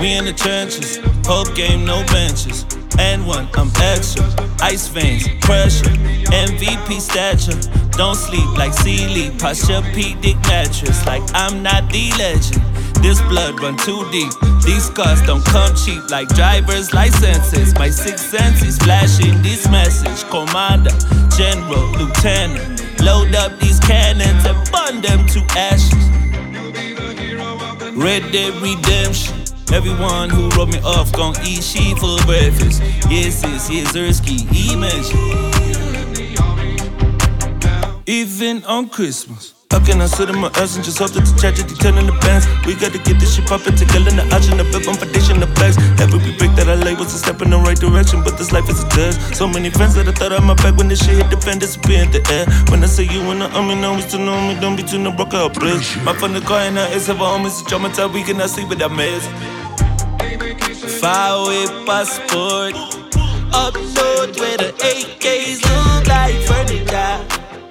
We in the trenches, hope game, no benches. And one, I'm extra. Ice veins, pressure, MVP stature. Don't sleep like Sealy, posture Dick mattress. Like I'm not the legend. This blood run too deep. These scars don't come cheap like driver's licenses. My sixth sense is flashing this message. Commander, General, Lieutenant. Load up these cannons and burn them to ashes. Red Dead Redemption. Everyone who wrote me off gon' eat sheep for breakfast. Yes, Zersky, mentioned. Even on Christmas. How can I sit in my ass and just hope that the tragedy turn in the bands? We gotta get this shit poppin' together in the action, the bib on foundation, the flags. Every break that I lay was a step in the right direction, but this life is a test. So many friends that I thought I my back when this shit hit the fan, disappear in the air. When I say you in the army, now we still know me, don't be too no broke out, please. My phone the car and I is have a home, it's a traumatized, we cannot sleep without mess. Far away passport, up north where the AKs look like furniture.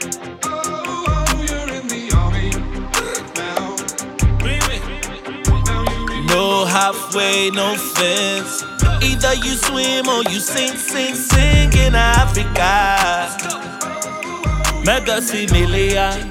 No halfway, no fence. Either you swim or you sink in Africa. Mega see million.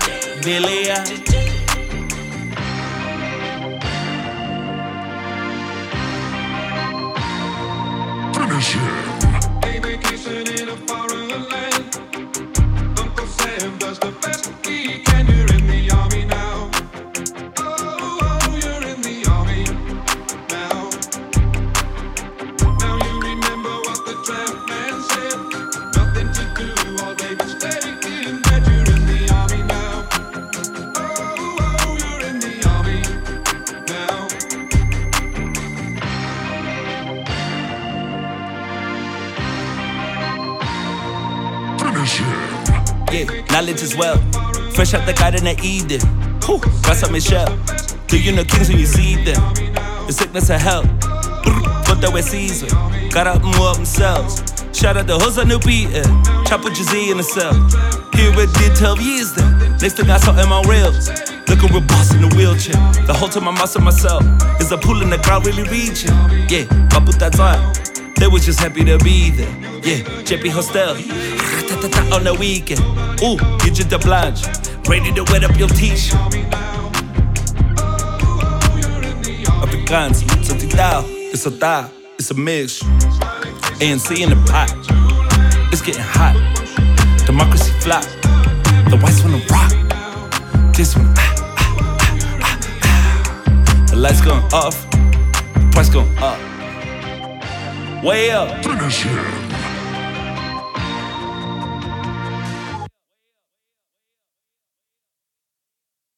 Finish him. A vacation in a foreign land. Uncle Sam does the best he can. You're in the army now. Oh, you're in the army now. Now you remember what the tramp man said. Nothing to do all day but stay in bed. You're in the army now. Oh, you're in the army now. Yeah, knowledge is wealth. Fresh out the Garden of Eden. Got some Michelle. Do you know kings when you see them? The sickness of health. But that we're seasoned. Got up and more up themselves. Shout out the hoes I knew beating. Chop with Jay in the cell. Here it did 12 years then. Next thing I saw in my reels. Looking real boss in the wheelchair. The whole time I'm muscle myself. Is a pool in the crowd really reaching? Yeah, I put that time. They was just happy to be there. Yeah, JP Hostel. On the weekend. Ooh, get you the blanche. Ready to wet up your t-shirt. Afrikaans, so titao, it's a thigh, it's a mix. ANC in the pot, it's getting hot. Democracy flop, the whites wanna rock. This one, The lights going off, the price going up. Way up. Finish him.